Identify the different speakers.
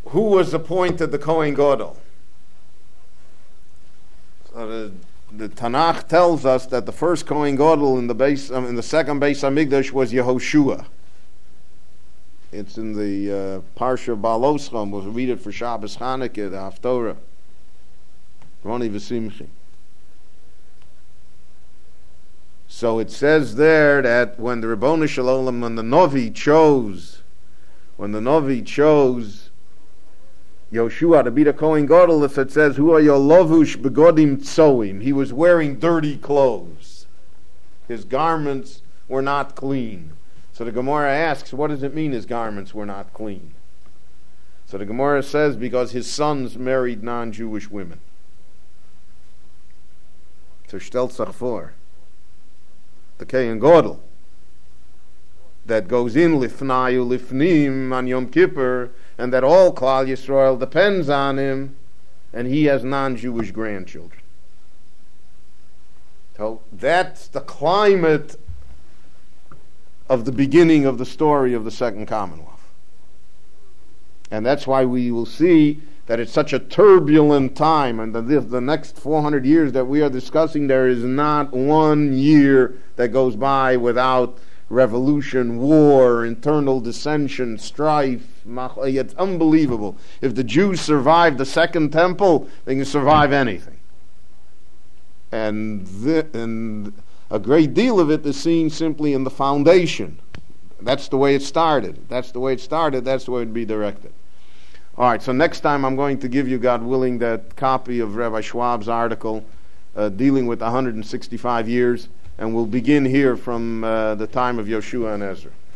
Speaker 1: who was appointed the Kohen Gadol? So the Tanakh tells us that the first Kohen Gadol in the second Beis Hamikdash was Yehoshua. It's in the Parsha of Baal Oscham. We'll read it for Shabbos Chanukah, the Haftorah. Roni v'Simchi. So it says there that when the Ribono Shel Olam, when the Novi chose Yoshua to be the Kohen Gadol, it says, "Hu hayo lovush begodim tzoim." He was wearing dirty clothes. His garments were not clean. So the Gemara asks, what does it mean his garments were not clean? So the Gemara says, because his sons married non-Jewish women. So stellt sich vor, the Kohen Gadol that goes in lifnayu lifnim on Yom Kippur, and that all Klal Yisrael depends on him, and he has non-Jewish grandchildren. So that's the climate of the beginning of the story of the Second Commonwealth. And that's why we will see that it's such a turbulent time, and the next 400 years that we are discussing, there is not one year that goes by without revolution, war, internal dissension, strife. It's unbelievable. If the Jews survived the Second Temple, they can survive anything. And a great deal of it is seen simply in the foundation. That's the way it started. That's the way it would be directed. All right, so next time I'm going to give you, God willing, that copy of Rabbi Schwab's article dealing with 165 years, and we'll begin here from the time of Yoshua and Ezra.